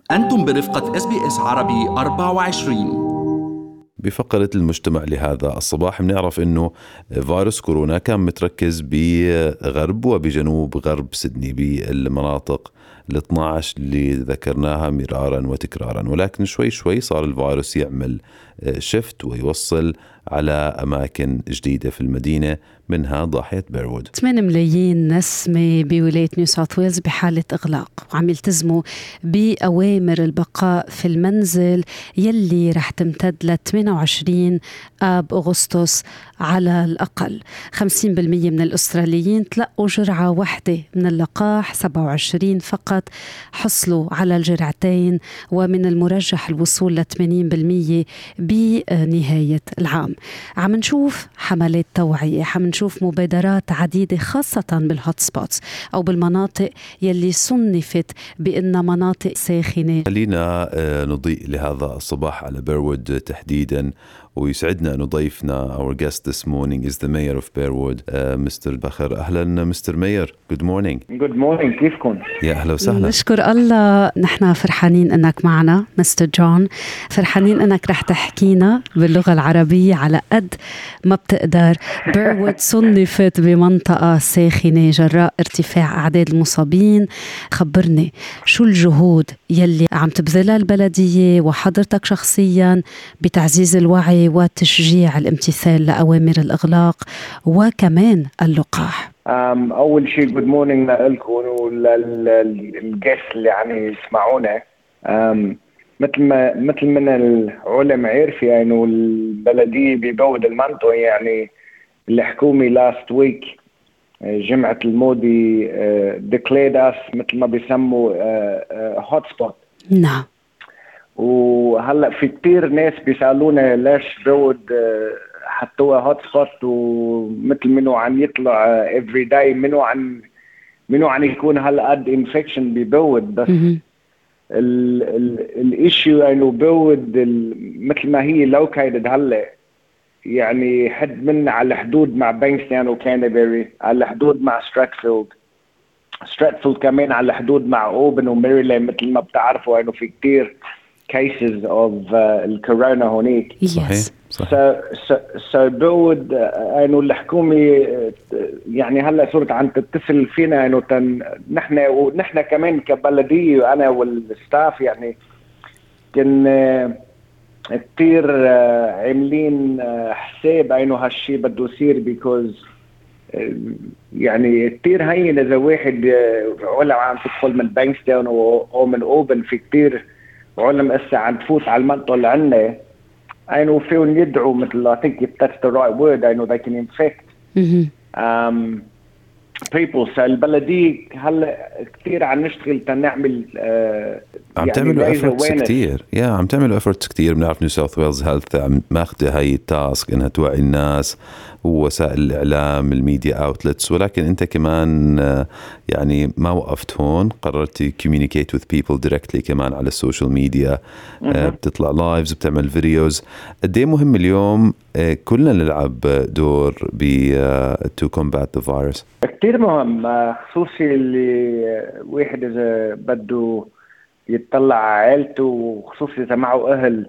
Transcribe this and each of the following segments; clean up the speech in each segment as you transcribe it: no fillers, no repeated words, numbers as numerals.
أنتم برفقة SBS عربي 24. بفقرة المجتمع لهذا الصباح بنعرف أنه فيروس كورونا كان متركز بغرب وبجنوب غرب سيدني بالمناطق ال 12 اللي ذكرناها مرارا وتكرارا، ولكن شوي شوي صار الفيروس يعمل شفت ويوصل على أماكن جديدة في المدينة، منها ضاحية بيرwood. 8 ملايين نسمة بولاية نيو ساوث ويلز بحالة إغلاق، وعم يلتزموا بأوامر البقاء في المنزل يلي رح تمتد ل 28 آب أغسطس على الأقل. 50% من الأستراليين تلقوا جرعة واحدة من اللقاح، 27 فقط حصلوا على الجرعتين، ومن المرجح الوصول ل 80% بنهاية العام. عم نشوف حملات توعية، عم نشوف مبادرات عديدة خاصة بالهوت سبوتس أو بالمناطق يلي صنفت بأنها مناطق ساخنة. خلينا نضيء لهذا الصباح على بيرwood تحديدا، ويسعدنا أن ضيفنا our guest this morning is the mayor of Bearwood, Mr. بخر. أهلا Mr. Mayor. Good morning. Good morning. كيفكم؟ يا أهلا وسهلا. نشكر الله، نحن فرحانين أنك معنا Mr. جون، فرحانين أنك رح تحكينا باللغة العربية على قد ما بتقدر. بيرwood صنفت بمنطقة ساخنة جراء ارتفاع أعداد المصابين. خبرني شو الجهود يلي عم تبذلها البلدية وحضرتك شخصيا بتعزيز الوعي وتشجيع الامتثال لأوامر الإغلاق وكمان اللقاح. أول شيء good morning لكم وللجيست اللي يعني يسمعونا. مثل من العلم عرفي يعني البلدية ببود المنطقة، يعني الحكومة last week جمعة المودي declared us مثل ما بيسموا hot spot. نعم. وهلأ في كتير ناس بيسألونا ليش بيرwood حطوها هوت سبوت، ومثل منو عم يطلع every day منو عم يكون هلأ قد انفكشن ببيرwood. بس الاشيو انه بيرwood مثل ما هي لوكيتد هلأ، يعني حد من على الحدود مع بانكستاون وكانبري، على الحدود مع ستراتفيلد كمان على الحدود مع اوبن وميريلاند. مثل ما بتعرفوا انه في كتير cases of الكورونا هونيك. صحيح. so بيرwood انه الحكومة يعني هلا صرت عم تتصل فينا انه نحن كمان كبلدية وانا والستاف يعني كنا كتير عاملين حساب انه هالشي بده يصير because يعني كتير هين اذا واحد علم عم تدخل من بانكستاون او من اوبن، في كتير علم اسا عم تفوت على المنطقة اللي عنا انه فيهم يدعوا مثل I think if that's the right word انه they can infect people. فالبلدية هلا كتير عم نشتغل تنعمل عم تعملوا efforts كتير. عم تعملوا efforts كتير. بنعرف نيو ساوث ويلز هيلث عم ماخذة هاي التاسك انها توعي الناس ووسائل الإعلام الميديا اوتلتس، ولكن انت كمان يعني ما وقفت هون، قررتي communicate with people directly كمان على السوشيال ميديا. بتطلع لايفز، بتعمل فيديوز. قد ايه مهم اليوم كلنا نلعب دور to combat the virus؟ كتير مهم، خصوصي اللي واحد اذا بده يتطلع على عائلته، وخصوصي اذا معه اهل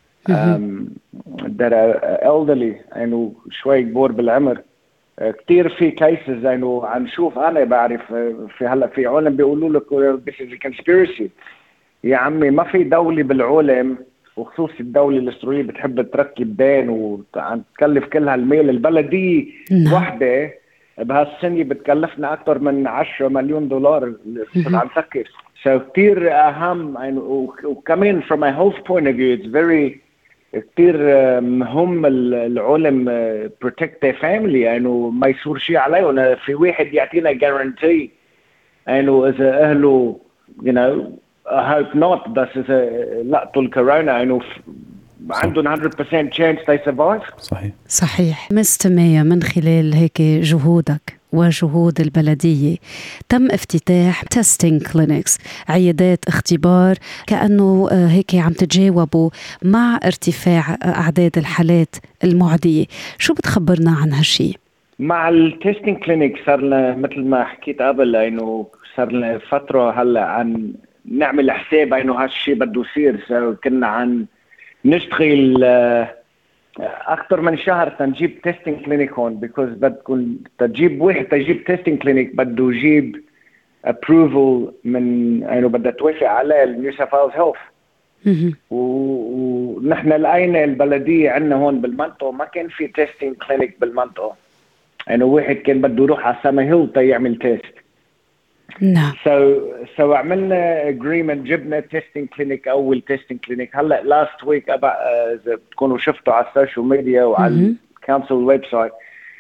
elderly انه شوي كبار بالعمر. كتير في كيسز انه عم شوف، انا بعرف في هلا في عالم بيقولوا لك this is a conspiracy. يا عمي ما في دولة بالعالم، وخصوصي الدولة الأسترالية بتحب تركب دين وعم تكلف كل هالميل. البلدية وحدة بهالسنة بتكلفنا أكثر من 10 مليون دولار عم تفكر. كتير أهم وكمان from a health point of view it's very كتير مهم العالم protect their family انه ما يصير شيء عليهم. في واحد يعطينا guarantee انه اذا اهله you know I hope not بس اذا لقطوا الكورونا انه عندهم 100% chance they survive. صحيح. مستمية من خلال هيك جهودك وجهود البلدية تم افتتاح تيستينج كلينكس، عيادات اختبار، كأنه هيك عم تتجاوبوا مع ارتفاع أعداد الحالات المعدية. شو بتخبرنا عن هالشي؟ مع التيستينج كلينكس صار لنا مثل ما حكيت قبل انه صار لنا فترة هلا عن نعمل حساب انه هالشيء بده يصير. كنا عن نشتغل اكثر من شهر تنجيب تيستينج كلينيك هون، بيكوز بدكم تجيب واحد تجيب تيستينج كلينيك بده يجيب ابروفل من انه بدها توافق عليه النيو ساوث ويلز هيلث. ونحن لقينا البلديه عندنا هون بالمنطقه ما كان في تيستينج كلينيك بالمنطقه، انه واحد كان بده يروح على سما هيل يعمل تيست. نعم. سو عملنا اجريمنت، جبنا تيستينج كلينيك، اول تيستينج كلينيك. هلا لاست ويك اذا بتكونوا شفتوا على السوشيال ميديا وعلى الكونسل ويب سايت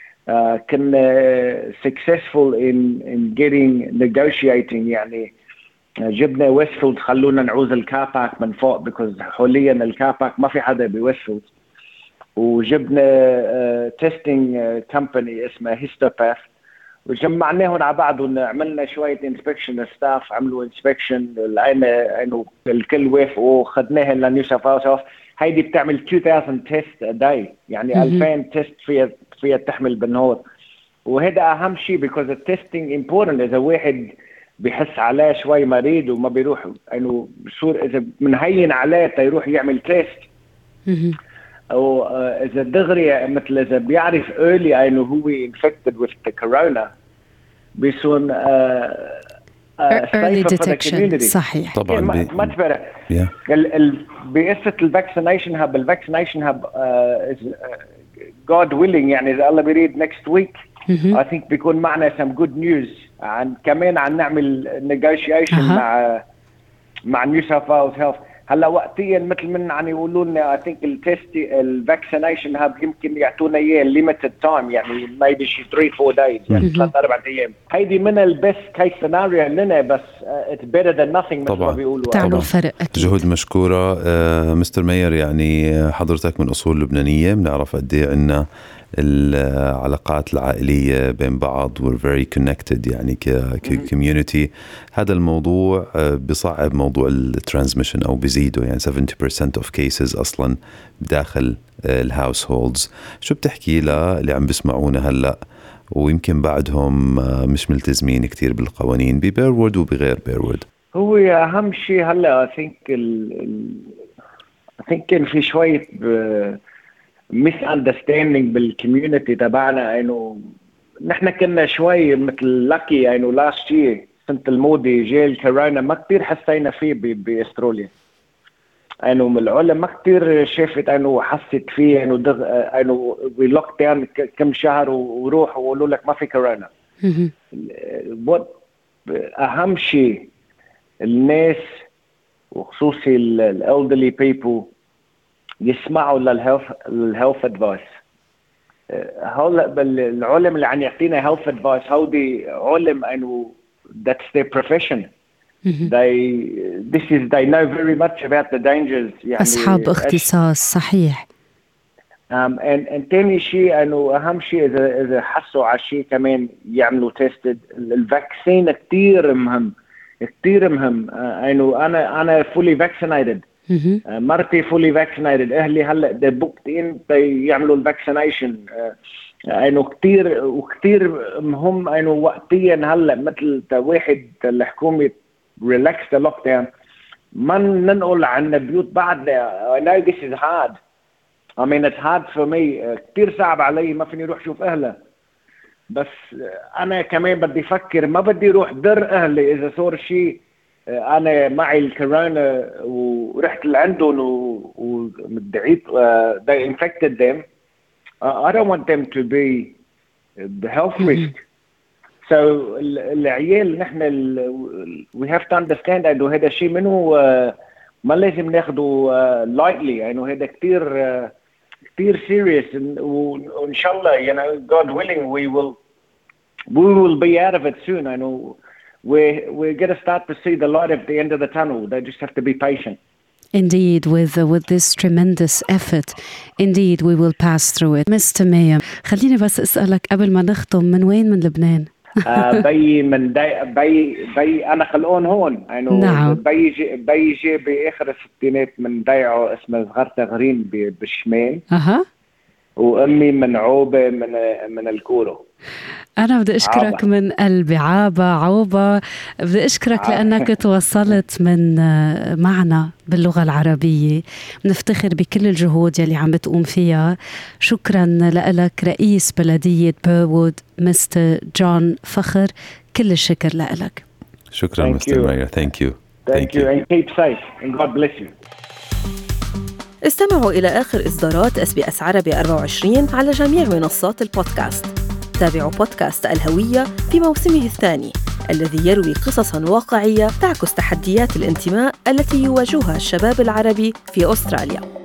كنا successful in getting negotiating. يعني جبنا ويستفيلد خلونا نعوز الكاباك من فوق because حاليا الكاباك ما في حدا بويستفيلد. وجبنا تيستينج كمباني اسمها هيستوباث وجمعناهم على بعض وعملنا شوية انسبكشن. ستاف عملوا انسبكشن لقينا انه الكل وافقوا وخدناها لنيو ساوث ويلز. هيدي بتعمل 2000 تيست داي، يعني 2000 تيست فيها تحمل بالنهار. وهذا اهم شيء because التستينج امبورتنت. اذا واحد بيحس عليه شوي مريض وما بيروح انه بصير اذا منهين عليه تيروح يعمل تيست، او اذا دغري مثل اذا بيعرف early انه هو infected with the corona بيصير early detection. صحيح طبعا. ما تفرق. بقصة الفاكسينيشن هاب، الفاكسينيشن هاب God willing يعني إذا الله بيريد next week I think بيكون معنا some good news كمان عن نعمل negotiation مع New South Wales Health. هلا وقتيا مثل من عم يقولوا لنا I think الفاكسينيشن هاب يمكن يعطونا اياه limited time، يعني maybe 3-4 days، يعني 3-4 ايام. هيدي من البست كيس سيناريو لنا، بس it's better than nothing مثل ما بيقولوا. طبعا فرق أكيد. جهود مشكورة. مستر ماير، يعني حضرتك من أصول لبنانية، بنعرف قد ايه عنا العلاقات العائلية بين بعض. we're very connected يعني كcommunity. هذا الموضوع بصعب موضوع الترانسميشن أو بزيده، يعني 70% of cases أصلا داخل الهاوسهولدز. شو بتحكي اللي عم بسمعونا هلأ ويمكن بعدهم مش ملتزمين كتير بالقوانين ببيرورد وبغير بيرورد؟ هو أهم شيء هلأ I think كان في شوية misunderstanding بالكوميونتي تبعنا، انه نحن كنا شوي مثل لاكي انه لاست يير سنة الماضي جاء الكورونا ما كتير حسينا فيه باستراليا. انه من العلماء ما كتير شافت انه حست فيه انه وي لوك داون كم شهر وروح وقولوا لك ما في كورونا. اهم شيء الناس وخصوصي الالدرلي بيبل يسمعوا للهيلث ادفايس. هلا العلم اللي عم يعطينا هيلث ادفايس هودي علم انه that's their profession. they know very much about the dangers. يعني أصحاب اختصاص. صحيح. and تاني شيء انه اهم شيء اذا حسوا على شيء كمان يعملوا تيست. الفاكسين كتير مهم كتير مهم. انه انا fully vaccinated. مرتي fully vaccinated. اهلي هلا they booked in يعملوا الفاكسينيشن. انه كتير مهم انه وقتيا هلا مثل واحد الحكومه relax the lockdown ما ننقل عن بيوت بعد. I know this is hard. I mean it's hard for me. كتير صعب علي ما فيني اروح شوف اهله، بس انا كمان بدي افكر ما بدي اروح در اهلي اذا صار شيء انا معي الكورونا ورحت لعندهم ومدعيت they infected them. I don't want them to be the health risk. So العيال نحن we have to understand انه هذا شيء منه ما لازم ناخده lightly. انه هذا كتير serious وان شاء الله God willing we will be out of it soon. I know we're going to start to see the light at the end of the tunnel. They just have to be patient. Indeed, with this tremendous effort, indeed we will pass through it. Mr. Mayor, خليني بس أسألك قبل ما نختم، من وين من لبنان؟ بي أنا خلقون هون. نعم. بي جي بآخر الستينات من ضيعه اسمه صغرت غرين بالشمال. وأمي من عوبة من الكورو. أنا بدي أشكرك من قلبي. عوبة بدي أشكرك لأنك تواصلت من معنا باللغة العربية. بنفتخر بكل الجهود يلي عم بتقوم فيها. شكرا لك رئيس بلدية بيرwood مستر جون فخر. كل الشكر لك. شكرا مستر ماير. Thank you and keep safe and God bless you. استمعوا إلى آخر إصدارات SBS عربي 24 على جميع منصات البودكاست. تابعوا بودكاست الهوية في موسمه الثاني الذي يروي قصصاً واقعية تعكس تحديات الانتماء التي يواجهها الشباب العربي في أستراليا.